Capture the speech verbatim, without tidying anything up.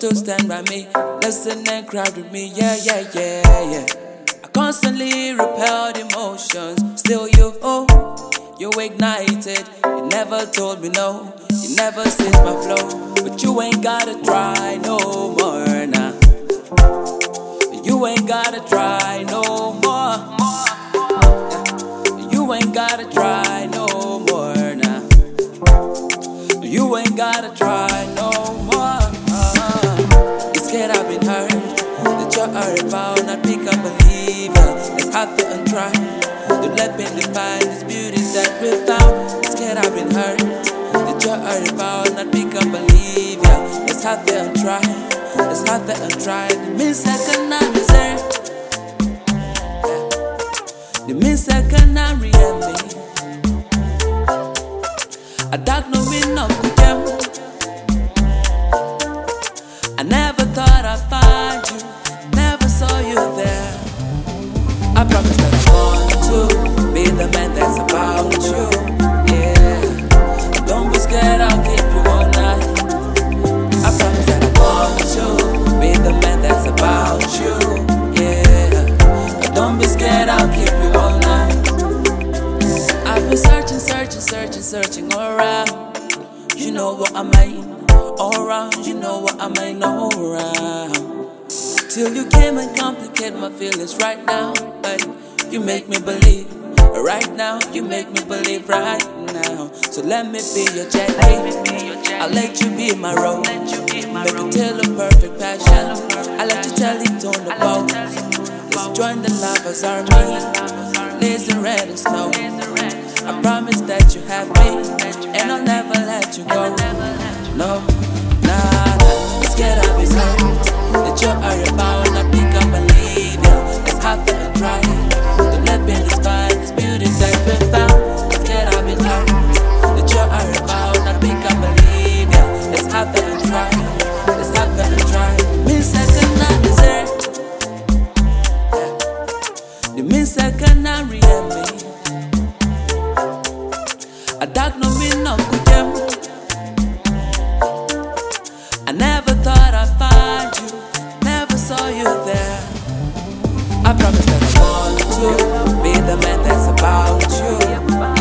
to stand by me, listen and cry with me, yeah, yeah, yeah, yeah. I constantly repelled emotions, still you, oh, you ignited. You never told me no, you never seized my flow, but you ain't gotta try no more now. You ain't gotta try no more. You ain't gotta try no more now. You ain't gotta try no more. Uh, you scared I've been hurt, that you're hurt about not pick up and leave ya. Let's have to untry. Don't let me define this beauty that we found. You scared I've been hurt, that you're hurt about not pick up and leave ya. Let's have to untry. Let's have to untry. The mean second I deserve. The mean second I real me. I don't know me no good them. I never thought I'd find you, never saw you there. I promise that I want to be the man that's about you. Yeah, don't be scared, I'll keep you all night. I promise that I want to be the man that's about you. Yeah, don't be scared, I'll keep you all night. I've been searching, searching, searching, searching all around. You know what I mean? All around, you know what I mean? All around. Till you came and complicate my feelings right now. But you make me believe. Right now, you make me believe right now. So let me be your jelly. I'll let you be my road. Make it till a perfect passion. I'll let you tell it on the boat. Let's join the lovers army. Lazy red and snow. I promise that you have me, and I'll never let you go. No, nah, nah. Let's get up, it's hurt. That you're hurry about, not pick up and leave ya. Let's have to and try. Don't let me define this beauty that we found. Let's get up, it's hurt. That you're hurry about, not pick up and leave ya. Let's have to and try. Let's have to and try. Me second I deserve. The me second I real me. I don't know me no good them. I never thought I'd find you, never saw you there. I promise that I want to be the man that's about you.